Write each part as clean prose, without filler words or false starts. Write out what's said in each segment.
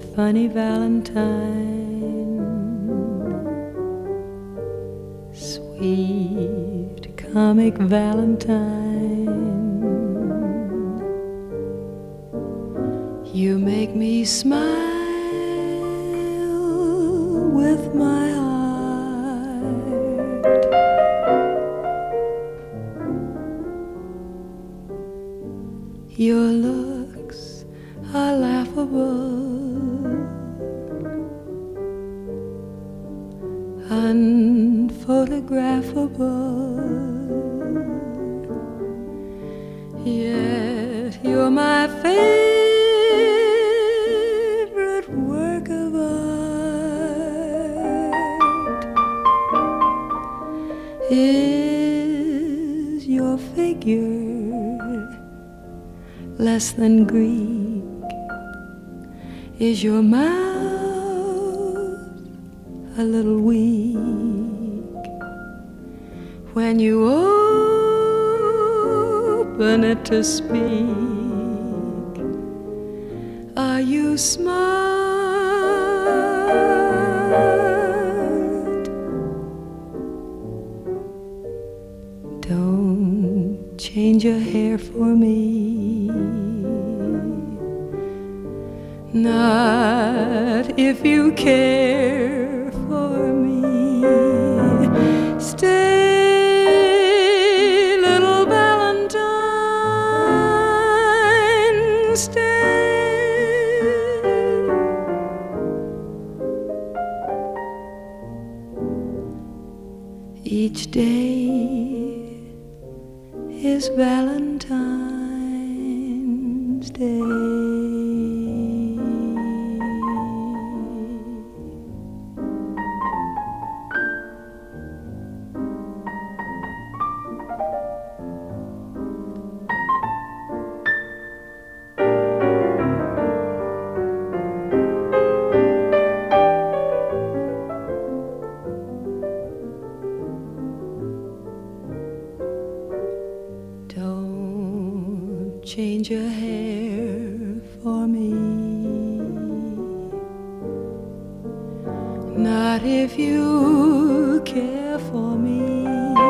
funny Valentine, sweet comic Valentine. You make me smile with my heart. Your looks are laughable, unphotographable, yet you're my favorite work of art. Is your figure less than Greek? Is your mouth a little weak when you open it to speak? Are you smart? Don't change your hair for me, not if you care for me. Stay, little Valentine, stay. Each day is Valentine's Day. Don't change your hair for me, not if you care for me.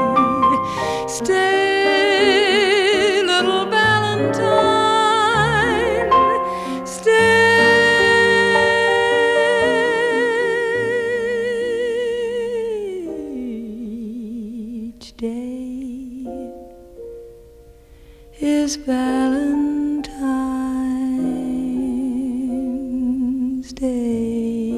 Stay, little Valentine, stay. Each day is Valentine's Day.